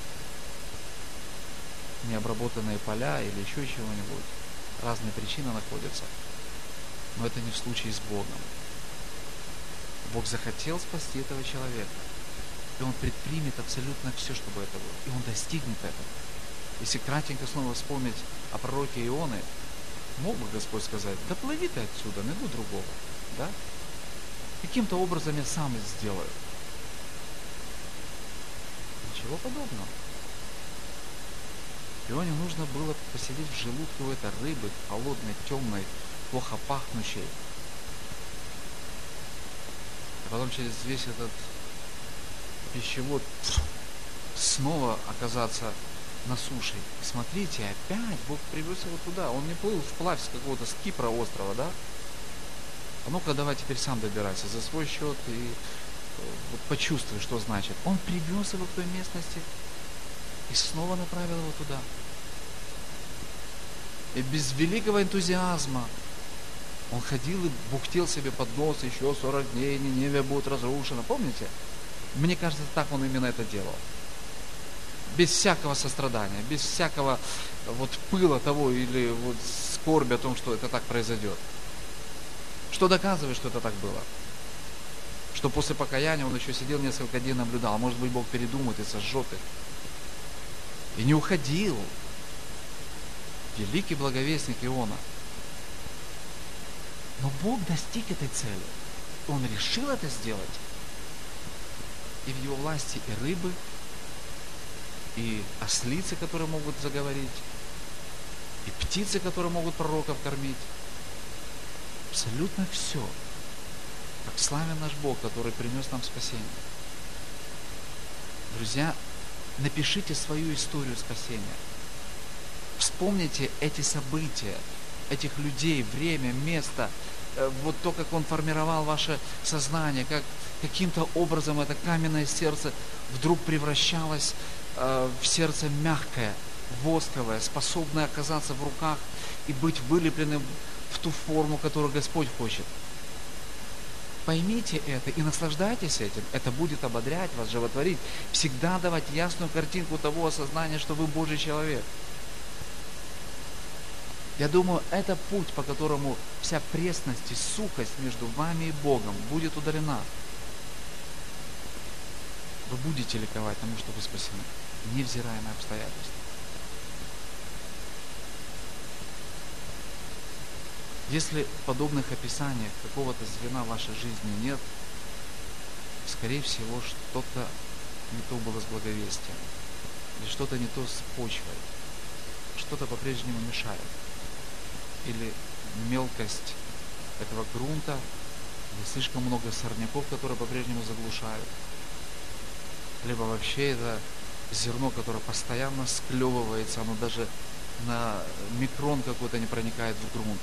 необработанные поля или еще чего-нибудь. Разные причины находятся. Но это не в случае с Богом. Бог захотел спасти этого человека. И Он предпримет абсолютно все, чтобы это было. И Он достигнет этого. Если кратенько снова вспомнить о пророке Ионы, мог бы Господь сказать: да плыви ты отсюда, найду другого. Да? Каким-то образом я сам это сделаю. Ничего подобного. Ионе нужно было посидеть в желудке у этой рыбы, холодной, темной, плохо пахнущей. А потом через весь этот пищевод снова оказаться на суше. И смотрите, опять Бог привез его туда. Он не плыл вплавь с какого-то, с Кипра острова, да? А ну-ка давай теперь сам добирайся за свой счет и вот почувствуй, что значит. Он привез его к той местности и снова направил его туда. И без великого энтузиазма он ходил и бухтел себе под нос: еще сорок дней, Ниневия будет разрушена. Помните? Мне кажется, так он именно это делал. Без всякого сострадания, без всякого вот пыла того или вот скорби о том, что это так произойдет. Что доказывает, что это так было? Что после покаяния он еще сидел несколько дней, наблюдал. Может быть, Бог передумает и сожжет их. И не уходил. Великий благовестник Иона. Но Бог достиг этой цели. Он решил это сделать. И в его власти и рыбы, и ослицы, которые могут заговорить, и птицы, которые могут пророков кормить. Абсолютно все. Как славен наш Бог, который принес нам спасение. Друзья, напишите свою историю спасения. Вспомните эти события, этих людей, время, место, вот то, как Он формировал ваше сознание, как каким-то образом это каменное сердце вдруг превращалось э, в сердце мягкое, восковое, способное оказаться в руках и быть вылепленным в ту форму, которую Господь хочет. Поймите это и наслаждайтесь этим. Это будет ободрять вас, животворить, всегда давать ясную картинку того осознания, что вы Божий человек. Я думаю, это путь, по которому вся пресность и сухость между вами и Богом будет удалена. Вы будете ликовать тому, что вы спасены, невзирая на обстоятельства. Если в подобных описаниях какого-то звена в вашей жизни нет, скорее всего, что-то не то было с благовестием, или что-то не то с почвой, что-то по-прежнему мешает. Или мелкость этого грунта, или слишком много сорняков, которые по-прежнему заглушают. Либо вообще это зерно, которое постоянно склевывается, оно даже на микрон какой-то не проникает в грунт.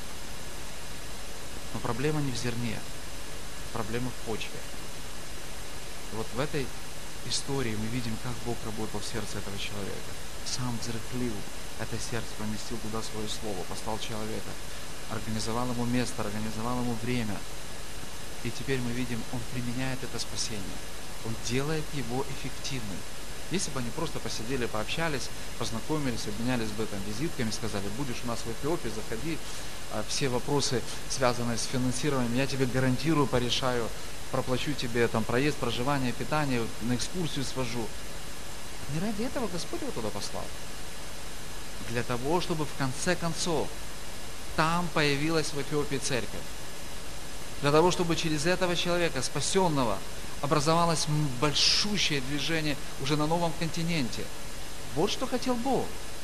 Но проблема не в зерне, проблема в почве. И вот в этой истории мы видим, как Бог работал в сердце этого человека. Сам взрыхлил это сердце, поместил туда свое слово, послал человека, организовал ему место, организовал ему время. И теперь мы видим, он применяет это спасение. Он делает его эффективным. Если бы они просто посидели, пообщались, познакомились, обменялись бы там визитками, сказали: будешь у нас в Эфиопии, заходи, все вопросы, связанные с финансированием, я тебе гарантирую, порешаю, проплачу тебе там проезд, проживание, питание, на экскурсию свожу. Не ради этого Господь его туда послал. Для того, чтобы в конце концов там появилась в Эфиопии церковь. Для того, чтобы через этого человека, спасенного, образовалось большущее движение уже на новом континенте. Вот что хотел Бог.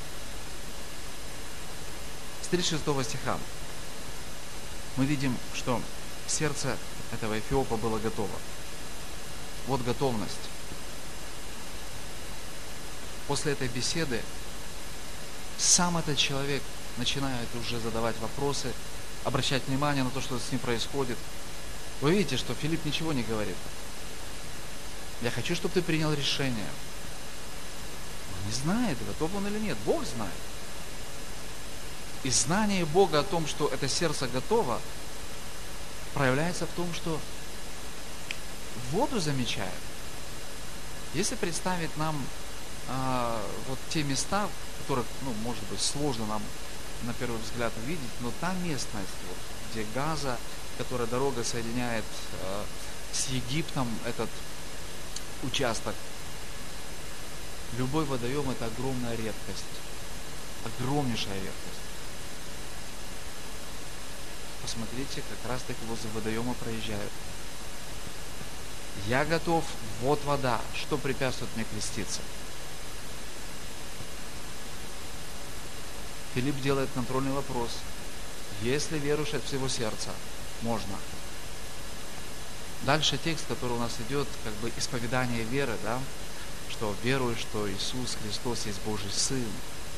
С тридцать шестого стиха мы видим, что сердце этого Эфиопа было готово. Вот готовность. После этой беседы сам этот человек начинает уже задавать вопросы, обращать внимание на то, что с ним происходит. Вы видите, что Филипп ничего не говорит. Я хочу, чтобы ты принял решение. Он не знает, готов он или нет. Бог знает. И знание Бога о том, что это сердце готово, проявляется в том, что воду замечает. Если представить нам а, вот те места, которых, ну, может быть, сложно нам на первый взгляд увидеть, но та местность, вот, где Газа, которая дорога соединяет а, с Египтом, этот участок, любой водоем — это огромная редкость, огромнейшая редкость. Посмотрите, как раз таки возле водоема проезжают. Я готов, вот вода, что препятствует мне креститься? Филипп делает контрольный вопрос. Если веруешь от всего сердца, можно. Дальше текст, который у нас идет, как бы исповедание веры, да, что верую, что Иисус Христос есть Божий Сын.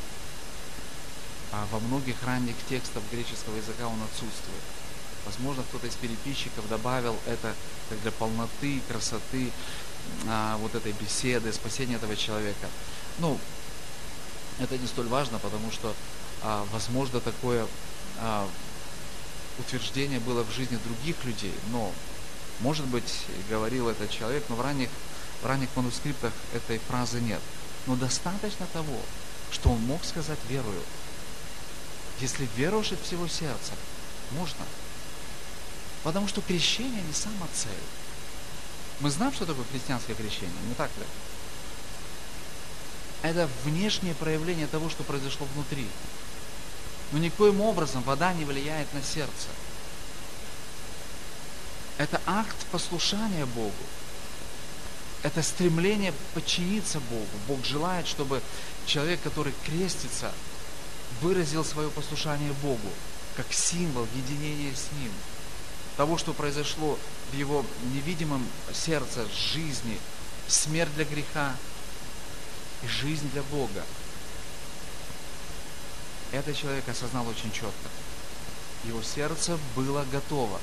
А во многих ранних текстах греческого языка он отсутствует. Возможно, кто-то из переписчиков добавил это как для полноты, красоты а, вот этой беседы, спасения этого человека. Ну, это не столь важно, потому что, а, возможно, такое а, утверждение было в жизни других людей, но, может быть, говорил этот человек, но в ранних, в ранних манускриптах этой фразы нет. Но достаточно того, что он мог сказать «верую». Если веруешь от всего сердца, можно. Потому что крещение не сама цель. Мы знаем, что такое христианское крещение, не так ли? Это внешнее проявление того, что произошло внутри. Но никоим образом вода не влияет на сердце. Это акт послушания Богу. Это стремление подчиниться Богу. Бог желает, чтобы человек, который крестится, выразил свое послушание Богу, как символ единения с Ним. Того, что произошло в его невидимом сердце, жизни, смерть для греха и жизнь для Бога. Этот человек осознал очень четко. Его сердце было готово.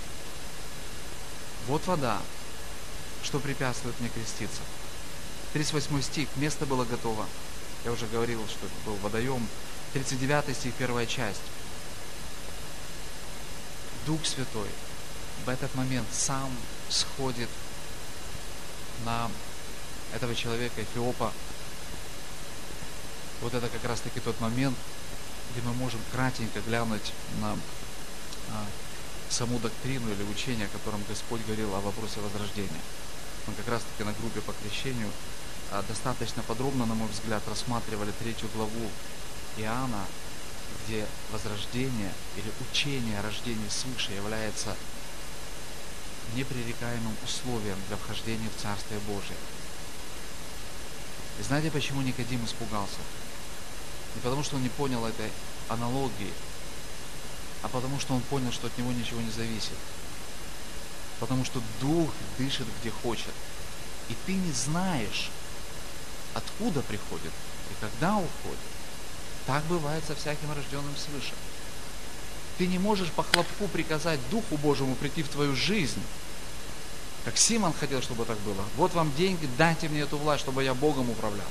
Вот вода, что препятствует мне креститься. тридцать восьмой стих, место было готово. Я уже говорил, что это был водоем. тридцать девятый стих, первая часть. Дух Святой в этот момент сам сходит на этого человека, Эфиопа. Вот это как раз таки тот момент, где мы можем кратенько глянуть на а, саму доктрину или учение, о котором Господь говорил о вопросе возрождения. Мы как раз таки на группе по крещению а, достаточно подробно, на мой взгляд, рассматривали третью главу Иоанна, где возрождение или учение о рождении свыше является непререкаемым условием для вхождения в Царствие Божие. И знаете, почему Никодим испугался? Не потому, что он не понял этой аналогии, а потому, что он понял, что от него ничего не зависит. Потому что Дух дышит где хочет. И ты не знаешь, откуда приходит и когда уходит. Так бывает со всяким рожденным свыше. Ты не можешь по хлопку приказать Духу Божьему прийти в твою жизнь. Как Симон хотел, чтобы так было. Вот вам деньги, дайте мне эту власть, чтобы я Богом управлял.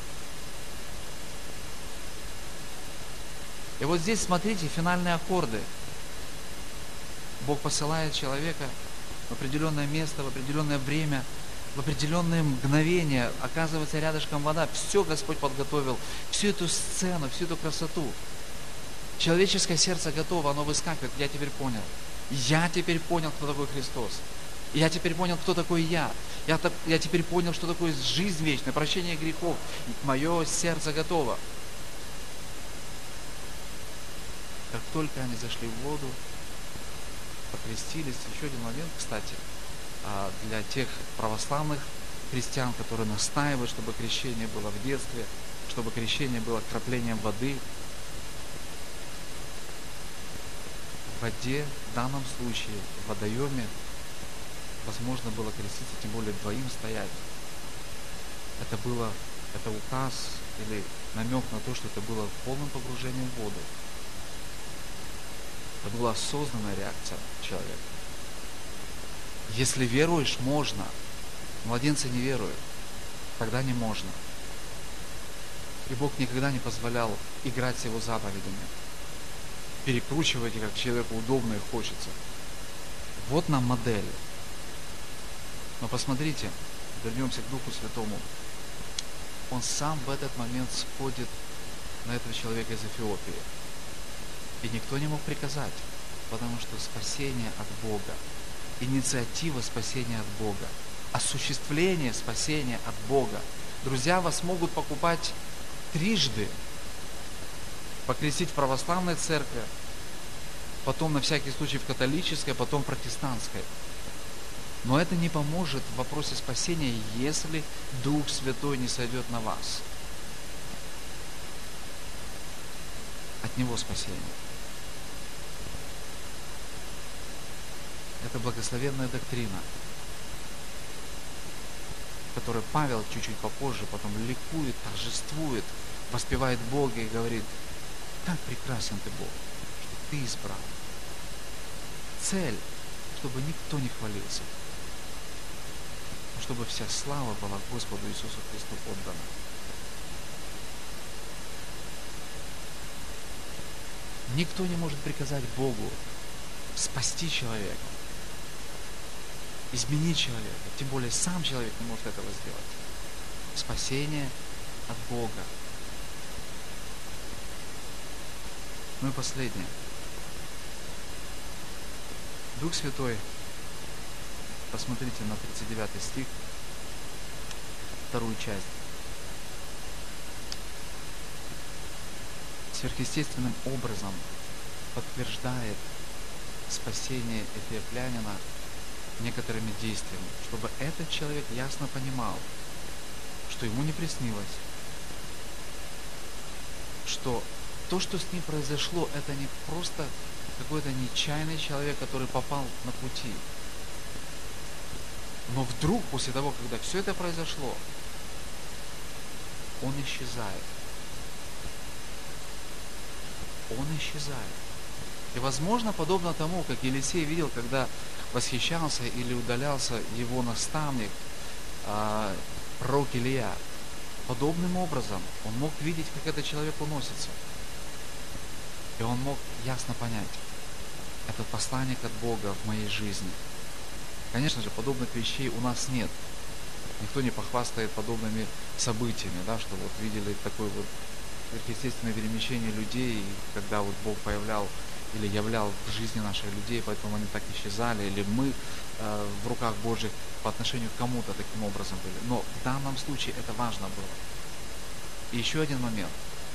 И вот здесь, смотрите, финальные аккорды. Бог посылает человека в определенное место, в определенное время, в определенное мгновение. Оказывается, рядышком вода. Все Господь подготовил. Всю эту сцену, всю эту красоту. Человеческое сердце готово, оно выскакивает. Я теперь понял. Я теперь понял, кто такой Христос. Я теперь понял, кто такой я. Я, я теперь понял, что такое жизнь вечная, прощение грехов. Мое сердце готово. Как только они зашли в воду, покрестились. Еще один момент, кстати, для тех православных христиан, которые настаивают, чтобы крещение было в детстве, чтобы крещение было краплением воды. В воде, в данном случае, в водоеме, возможно было креститься, тем более двоим стоять. Это было, это указ или намек на то, что это было в полном погружении в воду. Это была осознанная реакция человека. Если веруешь, можно. Младенцы не веруют. Тогда не можно. И Бог никогда не позволял играть с Его заповедями. Перекручивать, как человеку удобно и хочется. Вот нам модель. Но посмотрите, вернемся к Духу Святому, Он сам в этот момент сходит на этого человека из Эфиопии. И никто не мог приказать, потому что спасение от Бога, инициатива спасения от Бога, осуществление спасения от Бога. Друзья, вас могут покупать трижды, покрестить в православной церкви, потом на всякий случай в католической, потом в протестантской. Но это не поможет в вопросе спасения, если Дух Святой не сойдет на вас. От Него спасение. Это благословенная доктрина, которую Павел чуть-чуть попозже потом ликует, торжествует, воспевает Бога и говорит: как прекрасен Ты, Бог, что Ты избрал. Цель, чтобы никто не хвалился, чтобы вся слава была Господу Иисусу Христу отдана. Никто не может приказать Богу спасти человека, изменить человека, тем более сам человек не может этого сделать. Спасение от Бога. Ну и последнее. Дух Святой, посмотрите на тридцать девятый стих, вторую часть. Сверхъестественным образом подтверждает спасение эфиоплянина некоторыми действиями, чтобы этот человек ясно понимал, что ему не приснилось, что то, что с ним произошло, это не просто какой-то нечаянный человек, который попал на пути. Но вдруг, после того, когда все это произошло, он исчезает. Он исчезает. И, возможно, подобно тому, как Елисей видел, когда восхищался или удалялся его наставник, э, пророк Илия, подобным образом он мог видеть, как этот человек уносится. И он мог ясно понять: этот посланник от Бога в моей жизни. Конечно же, подобных вещей у нас нет. Никто не похвастает подобными событиями, да, что вот видели такое вот сверхъестественное перемещение людей, и когда вот Бог появлял или являл в жизни наших людей, поэтому они так исчезали, или мы э, в руках Божьих по отношению к кому-то таким образом были. Но в данном случае это важно было. И еще один момент.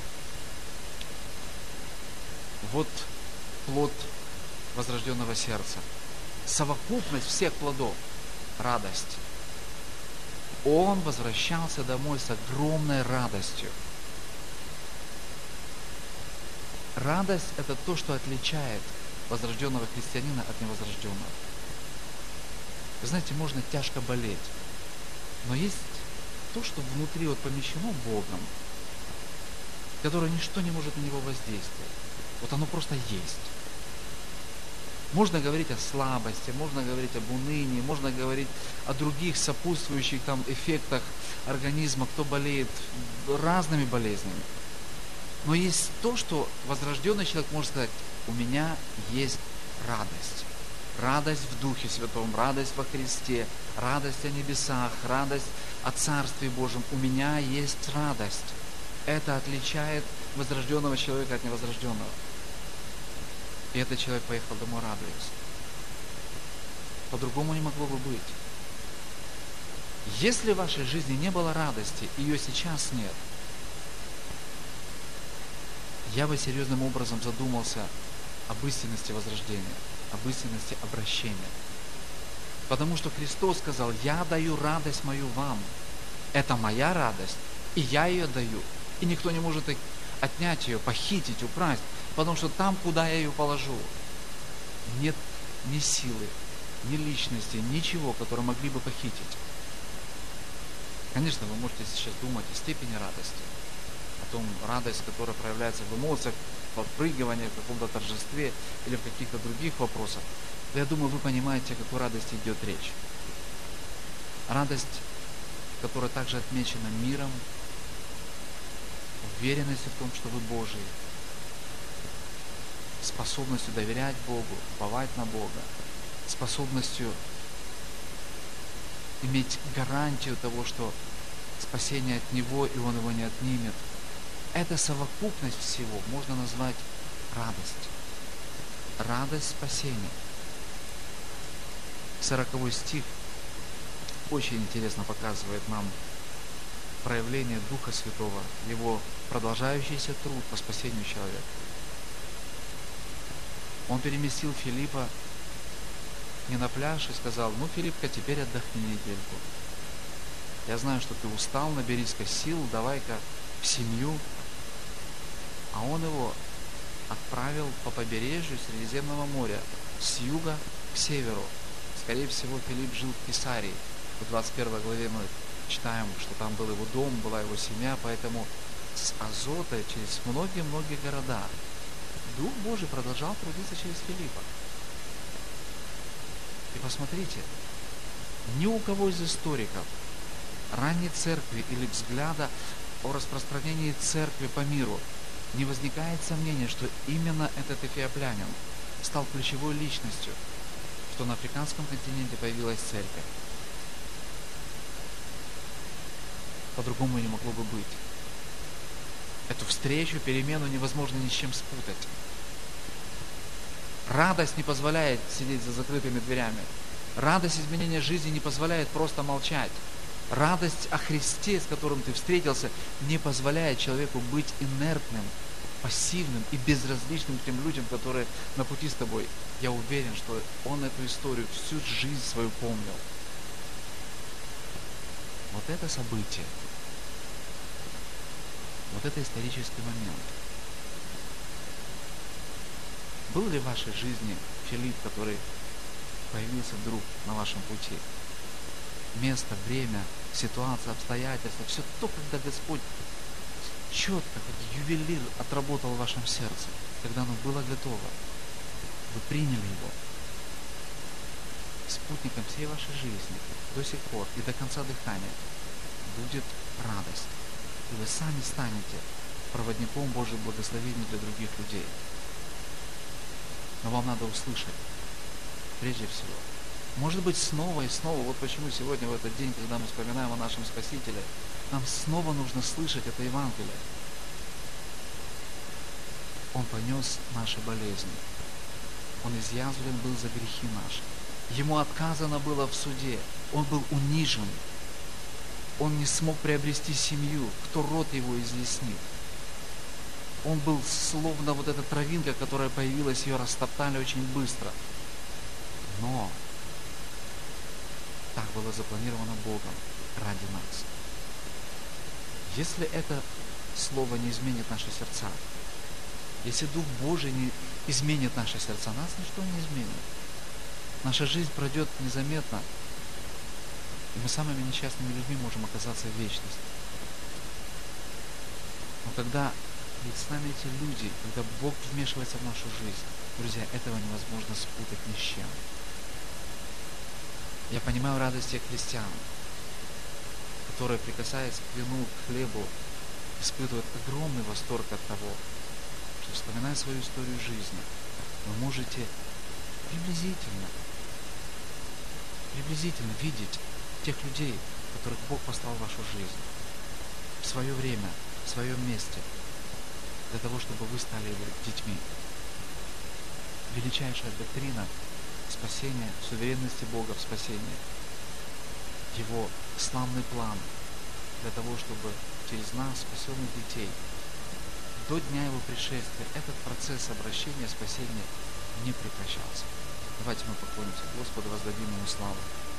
Вот плод возрожденного сердца. Совокупность всех плодов – радость. Он возвращался домой с огромной радостью. Радость – это то, что отличает возрожденного христианина от невозрожденного. Вы знаете, можно тяжко болеть, но есть то, что внутри вот помещено Богом, которое ничто не может на него воздействовать. Вот оно просто есть. Можно говорить о слабости, можно говорить об унынии, можно говорить о других сопутствующих там эффектах организма, кто болеет разными болезнями. Но есть то, что возрожденный человек может сказать: у меня есть радость. Радость в Духе Святом, радость во Христе, радость о небесах, радость о Царстве Божьем. У меня есть радость. Это отличает возрожденного человека от невозрожденного. И этот человек поехал домой, радуясь. По-другому не могло бы быть. Если в вашей жизни не было радости, ее сейчас нет, я бы серьезным образом задумался об истинности возрождения, об истинности обращения. Потому что Христос сказал: я даю радость мою вам. Это моя радость, и я ее даю. И никто не может отнять ее, похитить, украсть, потому что там, куда я ее положу, нет ни силы, ни личности, ничего, которые могли бы похитить. Конечно, вы можете сейчас думать о степени радости, о том, радость, которая проявляется в эмоциях, в подпрыгивании, в каком-то торжестве или в каких-то других вопросах. Но я думаю, вы понимаете, о какой радости идет речь. Радость, которая также отмечена миром, уверенностью в том, что вы Божий, способностью доверять Богу, уповать на Бога, способностью иметь гарантию того, что спасение от Него, и Он его не отнимет. Эта совокупность всего можно назвать радость. Радость спасения. Сороковой стих очень интересно показывает нам проявление Духа Святого, Его продолжающийся труд по спасению человека. Он переместил Филиппа не на пляж и сказал: ну, Филиппка, теперь отдохни недельку. Я знаю, что ты устал, наберись-ка сил, давай-ка в семью. А он его отправил по побережью Средиземного моря с юга к северу. Скорее всего, Филипп жил в Кесарии. В двадцать первой главе мы читаем, что там был его дом, была его семья, поэтому с Азота через многие-многие города Дух Божий продолжал трудиться через Филиппа. И посмотрите, ни у кого из историков ранней церкви или взгляда о распространении церкви по миру не возникает сомнения, что именно этот эфиоплянин стал ключевой личностью, что на африканском континенте появилась церковь. По-другому не могло бы быть. Эту встречу, перемену невозможно ни с чем спутать. Радость не позволяет сидеть за закрытыми дверями. Радость изменения жизни не позволяет просто молчать. Радость о Христе, с которым ты встретился, не позволяет человеку быть инертным, пассивным и безразличным к тем людям, которые на пути с тобой. Я уверен, что он эту историю всю жизнь свою помнил. Вот это событие, вот это исторический момент. Был ли в вашей жизни Филипп, который появился вдруг на вашем пути? Место, время, ситуация, обстоятельства, все то, когда Господь четко, как ювелир, отработал в вашем сердце, когда оно было готово. Вы приняли его. Спутником всей вашей жизни до сих пор и до конца дыхания будет радость. И вы сами станете проводником Божьих благословений для других людей. Но вам надо услышать, прежде всего. Может быть, снова и снова, вот почему сегодня, в этот день, когда мы вспоминаем о нашем Спасителе, нам снова нужно слышать это Евангелие. Он понес наши болезни. Он изъязвлен был за грехи наши. Ему отказано было в суде. Он был унижен. Он не смог приобрести семью. Кто род его изъяснит? Он был словно вот эта травинка, которая появилась, ее растоптали очень быстро. Но так было запланировано Богом ради нас. Если это слово не изменит наши сердца, если Дух Божий не изменит наши сердца, нас ничто не изменит. Наша жизнь пройдет незаметно, и мы самыми несчастными людьми можем оказаться в вечности. Но когда ведь с нами эти люди, когда Бог вмешивается в нашу жизнь, друзья, этого невозможно спутать ни с чем. Я понимаю радость тех христиан, которые, прикасаясь к вину, к хлебу, испытывают огромный восторг от того, что, вспоминая свою историю жизни, вы можете приблизительно, приблизительно видеть тех людей, которых Бог послал в вашу жизнь, в свое время, в своем месте, для того, чтобы вы стали его детьми. Величайшая доктрина спасения, суверенности Бога в спасении, Его славный план для того, чтобы через нас, спасенных детей, до дня Его пришествия этот процесс обращения, спасения не прекращался. Давайте мы поклонимся Господу, воздадим Ему славу.